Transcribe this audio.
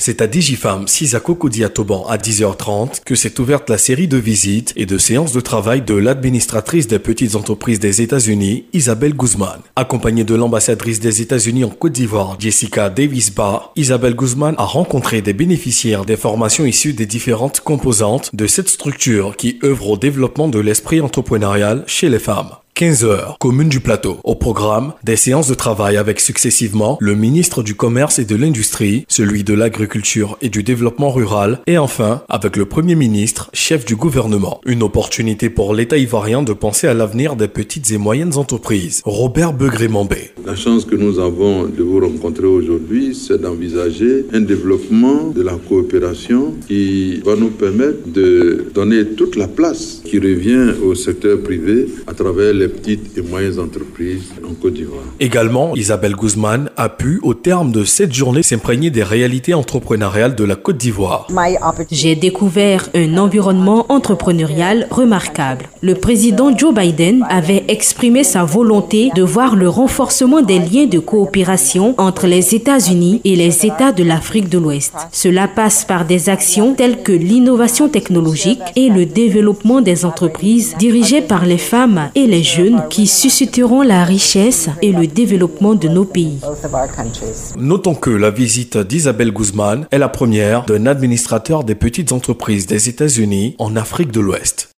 C'est à Digifam, 6 à Cocody-à-Toban à 10h30 que s'est ouverte la série de visites et de séances de travail de l'administratrice des petites entreprises des États-Unis, Isabelle Guzman. Accompagnée de l'ambassadrice des États-Unis en Côte d'Ivoire, Jessica Davis-Barr, Isabelle Guzman a rencontré des bénéficiaires des formations issues des différentes composantes de cette structure qui œuvre au développement de l'esprit entrepreneurial chez les femmes. 15h, commune du Plateau. Au programme, des séances de travail avec successivement le ministre du Commerce et de l'Industrie, celui de l'Agriculture et du Développement rural et enfin avec le Premier ministre, chef du gouvernement. Une opportunité pour l'État ivoirien de penser à l'avenir des petites et moyennes entreprises. Robert Begré-Mambé. La chance que nous avons de vous rencontrer aujourd'hui, c'est d'envisager un développement de la coopération qui va nous permettre de donner toute la place qui revient au secteur privé à travers les petites et moyennes entreprises en Côte d'Ivoire. Également, Isabelle Guzman a pu, au terme de cette journée, s'imprégner des réalités entrepreneuriales de la Côte d'Ivoire. J'ai découvert un environnement entrepreneurial remarquable. Le président Joe Biden avait exprimé sa volonté de voir le renforcement des liens de coopération entre les États-Unis et les États de l'Afrique de l'Ouest. Cela passe par des actions telles que l'innovation technologique et le développement des entreprises dirigées par les femmes et les jeunes qui susciteront la richesse et le développement de nos pays. Notons que la visite d'Isabelle Guzman est la première d'un administrateur des petites entreprises des États-Unis en Afrique de l'Ouest.